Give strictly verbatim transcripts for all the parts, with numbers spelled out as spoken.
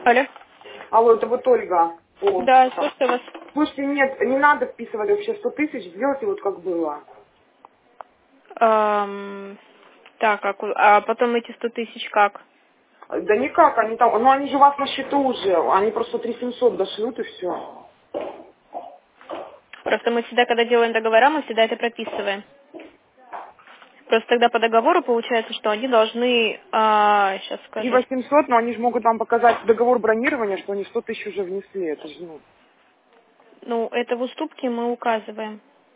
Алло. Алло, это вот Ольга. О. Да, слушаю вас. Слушайте, нет, не надо вписывать вообще сто тысяч, сделайте вот как было. Эм, так, а, ку- а потом эти сто тысяч как? Да никак, они там, ну они же у вас на счету уже, они просто три семьсот дошлют и все. Просто мы всегда, когда делаем договора, мы всегда это прописываем. Просто тогда по договору получается, что они должны, а, сейчас три скажу, восемьсот, но они же могут вам показать договор бронирования, что они сто тысяч уже внесли, это же, ну. ну, это в уступке мы указываем.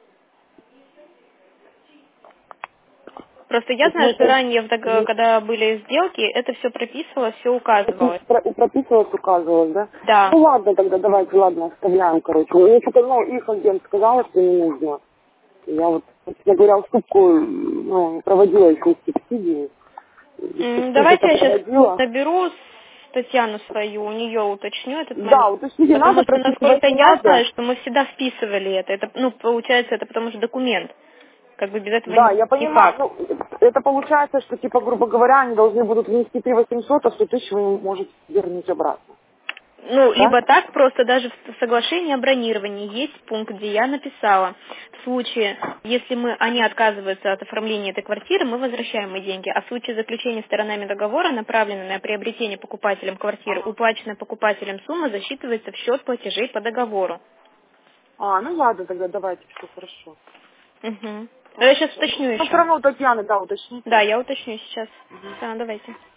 Просто я То есть мы знаю, что это- ранее, в дог- Мгм. когда были сделки, это все прописывалось, все Это указывалось. про- прописывалось, указывалось, да? Да. Ну ладно, тогда давайте, ладно, оставляем, короче. Мне что-то, ну, их агент сказала, что не нужно. Я вот, честно говоря, уступку, ну, проводила еще из субсидии. Из М, Давайте субсидии-то я сейчас проводила. наберу с Татьяну свою, у нее уточню этот момент. Да, уточните, надо Потому что, прописывать, насколько не я знаю, надо. что мы всегда вписывали это. Это, ну, получается, это потому что документ. Как бы без этого Да, я понимаю, никак. ну, это получается, что, типа, грубо говоря, они должны будут внести три восемьсот, а сто тысяч вы можете вернуть обратно. Ну, Да? либо так, просто даже в соглашении о бронировании есть пункт, где я написала, в случае, если мы, они отказываются от оформления этой квартиры, мы возвращаем им деньги, а в случае заключения сторонами договора, направленного на приобретение покупателем квартиры, уплаченная покупателем сумма засчитывается в счет платежей по договору. А, ну ладно, тогда давайте, все хорошо. Угу. Я сейчас уточню Ну, все еще. равно у Татьяны, да, уточните. Да, я уточню сейчас. Да, давайте.